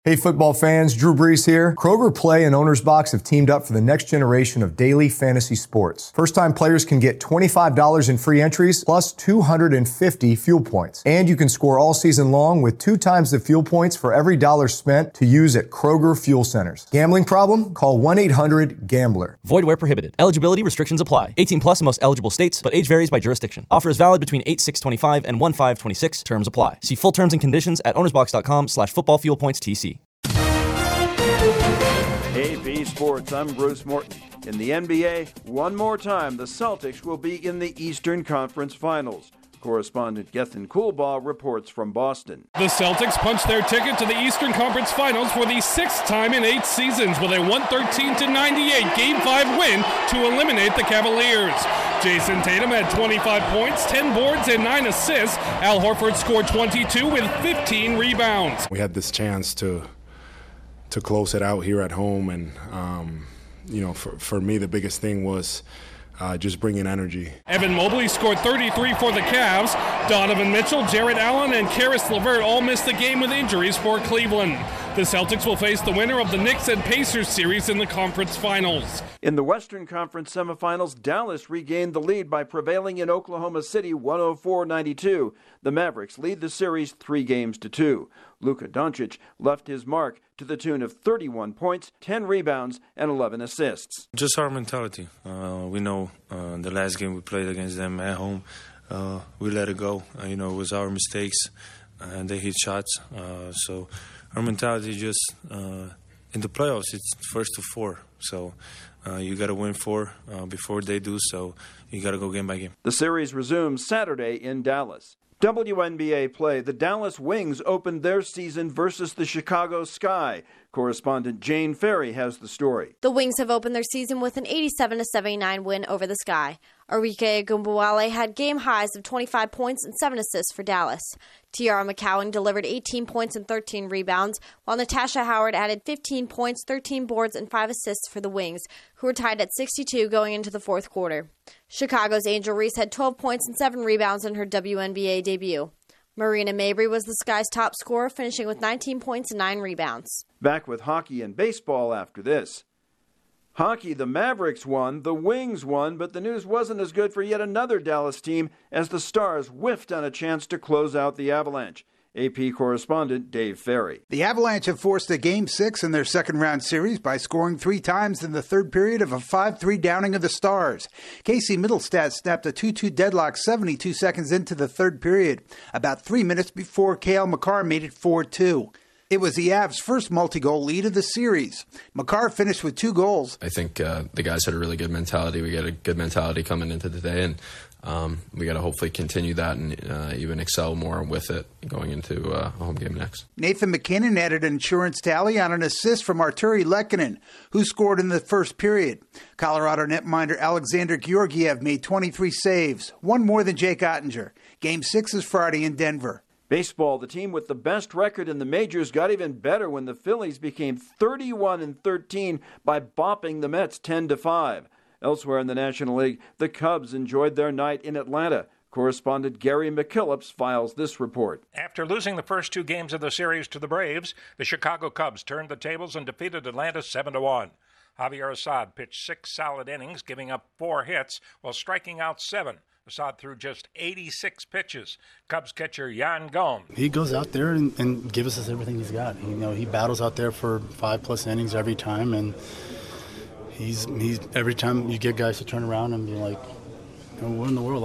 Hey football fans, Drew Brees here. Kroger Play and Owner's Box have teamed up for the next generation of daily fantasy sports. First-time players can get $25 in free entries plus 250 fuel points. And you can score all season long with 2 times the fuel points for every dollar spent to use at Kroger Fuel Centers. Gambling problem? Call 1-800-GAMBLER. Void where prohibited. Eligibility restrictions apply. 18 plus in most eligible states, but age varies by jurisdiction. Offer is valid between 8/6/25 and 1/5/26. Terms apply. See full terms and conditions at ownersbox.com/footballfuelpointstc. AP Sports, I'm Bruce Morton. In the NBA, one more time, the Celtics will be in the Eastern Conference Finals. Correspondent Gethin Coolbaugh reports from Boston. The Celtics punched their ticket to the Eastern Conference Finals for the 6th time in 8 seasons with a 113-98 Game 5 win to eliminate the Cavaliers. Jason Tatum had 25 points, 10 boards, and 9 assists. Al Horford scored 22 with 15 rebounds. We had this chance to close it out here at home, and for me the biggest thing was just bringing energy. Evan Mobley scored 33 for the Cavs. Donovan Mitchell, Jarrett Allen, and Karis LeVert all missed the game with injuries for Cleveland. The Celtics will face the winner of the Knicks and Pacers series in the conference finals. In the Western Conference semifinals, Dallas regained the lead by prevailing in Oklahoma City 104-92. The Mavericks lead the series 3-2. Luka Doncic left his mark to the tune of 31 points, 10 rebounds, and 11 assists. Just our mentality. We know the last game we played against them at home, we let it go. It was our mistakes, and they hit shots. So our mentality just in the playoffs, it's first to 4. So you got to win 4 before they do. So you got to go game by game. The series resumes Saturday in Dallas. WNBA play. The Dallas Wings opened their season versus the Chicago Sky. Correspondent Jane Ferry has the story. The Wings have opened their season with an 87-79 win over the Sky. Arike Ogunbowale had game highs of 25 points and 7 assists for Dallas. Tiara McCowan delivered 18 points and 13 rebounds, while Natasha Howard added 15 points, 13 boards, and 5 assists for the Wings, who were tied at 62 going into the fourth quarter. Chicago's Angel Reese had 12 points and 7 rebounds in her WNBA debut. Marina Mabrey was the Sky's top scorer, finishing with 19 points and 9 rebounds. Back with hockey and baseball after this. Hockey, the Mavericks won, the Wings won, but the news wasn't as good for yet another Dallas team as the Stars whiffed on a chance to close out the Avalanche. AP correspondent Dave Ferry. The Avalanche have forced a Game 6 in their second-round series by scoring 3 times in the third period of a 5-3 downing of the Stars. Casey Middlestat snapped a 2-2 deadlock 72 seconds into the third period, about 3 minutes before Cale Makar made it 4-2. It was the Avs' first multi-goal lead of the series. Makar finished with 2 goals. I think the guys had a really good mentality. We got a good mentality coming into today, and we got to hopefully continue that and even excel more with it going into a home game next. Nathan McKinnon added an insurance tally on an assist from Arturi Lehkonen, who scored in the first period. Colorado netminder Alexander Georgiev made 23 saves, one more than Jake Ottinger. Game 6 is Friday in Denver. Baseball, the team with the best record in the majors, got even better when the Phillies became 31-13 by bopping the Mets 10-5. Elsewhere in the National League, the Cubs enjoyed their night in Atlanta. Correspondent Gary McKillips files this report. After losing the first 2 games of the series to the Braves, the Chicago Cubs turned the tables and defeated Atlanta 7-1. Javier Assad pitched 6 solid innings, giving up 4 hits while striking out 7. Assad threw just 86 pitches. Cubs catcher Yan Gomes. He goes out there and gives us everything he's got. He battles out there for 5+ innings every time, and he's every time you get guys to turn around and be like, what in the world,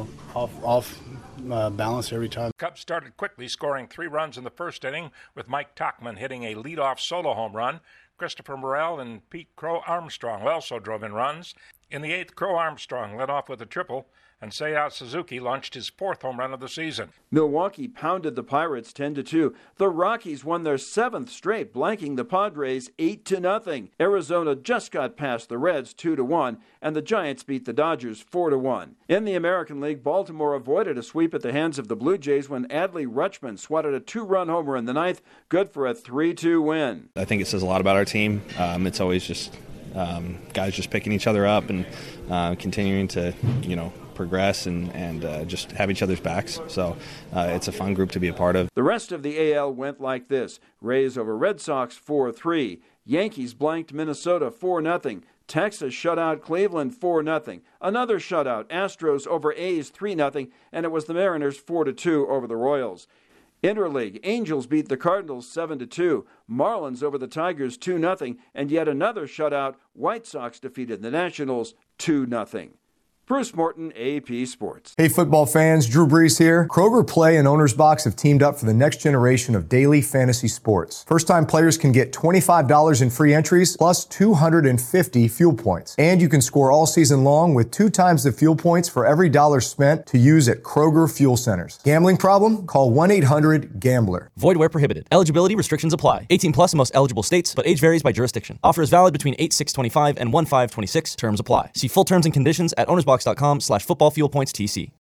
off balance every time. Cubs started quickly, scoring 3 runs in the first inning, with Mike Tauchman hitting a leadoff solo home run. Christopher Morel and Pete Crow Armstrong also drove in runs. In the 8th, Crow Armstrong led off with a triple, and Seiya Suzuki launched his 4th home run of the season. Milwaukee pounded the Pirates 10-2. The Rockies won their 7th straight, blanking the Padres 8-0. Arizona just got past the Reds 2-1, and the Giants beat the Dodgers 4-1. In the American League, Baltimore avoided a sweep at the hands of the Blue Jays when Adley Rutschman swatted a 2-run homer in the 9th, good for a 3-2 win. I think it says a lot about our team. It's always just guys just picking each other up and continuing to, progress and just have each other's backs. So it's a fun group to be a part of. The rest of the AL went like this. Rays over Red Sox 4-3. Yankees blanked Minnesota 4-0. Texas shut out Cleveland 4-0. Another shutout, Astros over A's 3-0, and it was the Mariners 4-2 over the Royals. Interleague, Angels beat the Cardinals 7-2. Marlins over the Tigers 2-0, and yet another shutout, White Sox defeated the Nationals 2-0. Bruce Morton, AP Sports. Hey football fans, Drew Brees here. Kroger Play and Owner's Box have teamed up for the next generation of daily fantasy sports. First-time players can get $25 in free entries plus 250 fuel points. And you can score all season long with 2 times the fuel points for every dollar spent to use at Kroger fuel centers. Gambling problem? Call 1-800-GAMBLER. Void where prohibited. Eligibility restrictions apply. 18 plus in most eligible states, but age varies by jurisdiction. Offer is valid between 8/6/25 and 1/5/26. Terms apply. See full terms and conditions at ownersbox.com/footballfuelpointstc.